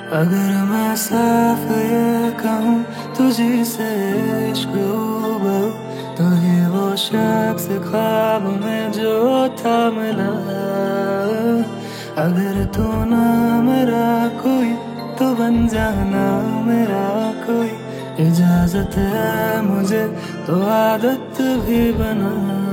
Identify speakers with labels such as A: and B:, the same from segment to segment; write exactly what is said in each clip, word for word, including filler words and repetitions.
A: अगर मैं साफ ये कहूँ तुझी से इश्क हो तो ही वो शख्स ख्वाब में जो था मिला। अगर तू ना मेरा कोई तो बन जाना मेरा कोई, इजाजत है मुझे तो आदत भी बना।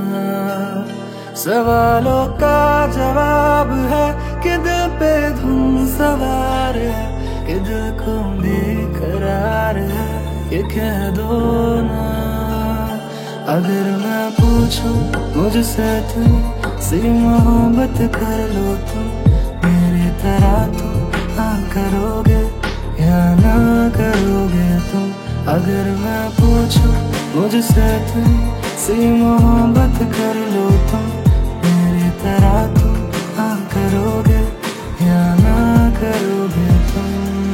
A: सवालों का जवाब है कि दिल पे धुन सवार है, कि दिल को बेकरार है, ये कह दो ना। अगर मैं पूछूं मुझसे तुम सी मोहब्बत कर लो तुम, मेरी तरह तुम हाँ करोगे या ना करोगे तुम। अगर मैं पूछूं मुझसे तुम सी मोहब्बत कर लो तुम, मेरी तरह तुम हाँ करोगे या ना करोगे तुम।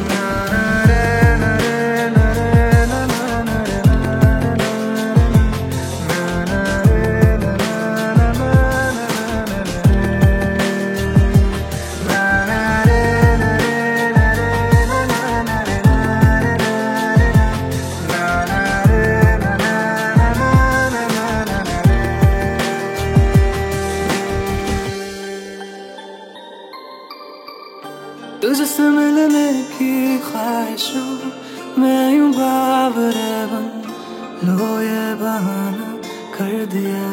A: तुझसे मिलने की ख्वाहिशों मैं यूं बावरे बन, लो ये बहाना कर दिया।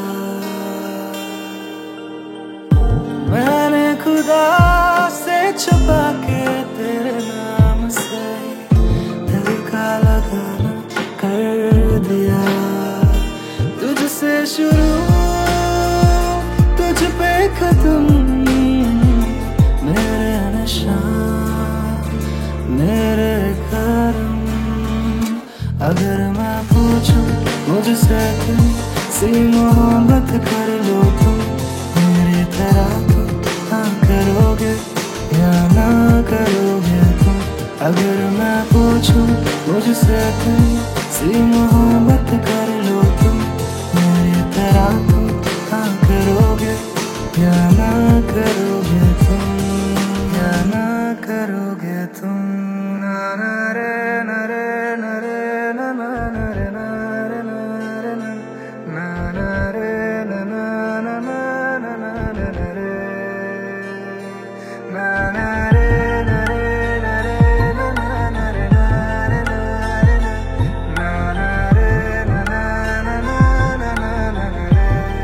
A: मैंने खुदा से छुपा के तेरे नाम से दिल का लगाना कर दिया। तुझसे शुरू तुझ पे खत्म, मेरे निशान मेरे करम। अगर मैं पूछूं मुझसे तुम सी मोहब्बत कर लो तुम, मेरी तरह तुम हाँ करोगे या ना करोगे तुम। अगर मैं पूछूं मुझसे तुम सी मोहब्बत कर लो तुम, मेरी तरह तुम हाँ करोगे या ना करोगे तुम, या ना करोगे तुम। ना ना रे ना रे ना रे ना ना ना रे ना रे ना रे ना ना ना रे ना ना ना ना ना ना ना रे ना ना रे ना रे ना रे ना ना ना रे ना रे ना रे ना ना रे ना ना ना ना ना ना रे।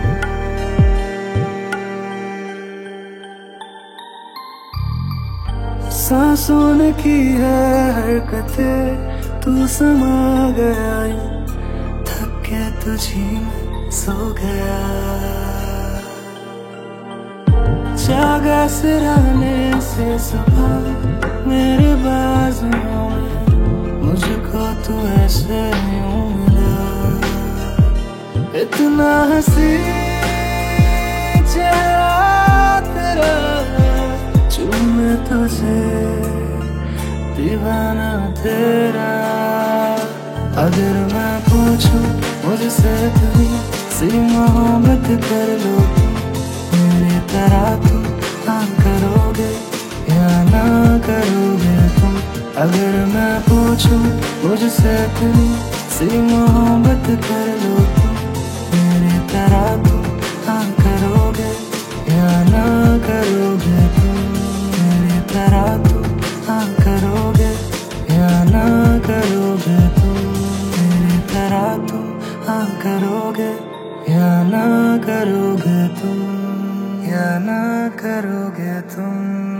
A: सांसों ने की है हरकतें, तू समा गया यूं थक के तुझी में सो गया। जागा सिराने से सुबह मेरे बाजुओं में, मुझको तू ऐसे यूं मिला। इतना हंसी चेहरा तेरा, चूमे तुझे दीवाना तेरा। अगर मैं पूछूं मुझसे तुम सी मोहब्बत कर लो तुम, मेरी तरह तुम हाँ करोगे या ना करोगे तुम। अगर मैं पूछूं मुझसे तुम सी मोहब्बत कर लो तुम, मेरी तरह तुम हाँ करोगे या ना करोगे तुम। मेरी तरह तुम हाँ करोगे या ना करोगे तुम, मेरी तरह तुम हाँ करोगे या ना करोगे तुम, या ना करोगे तुम।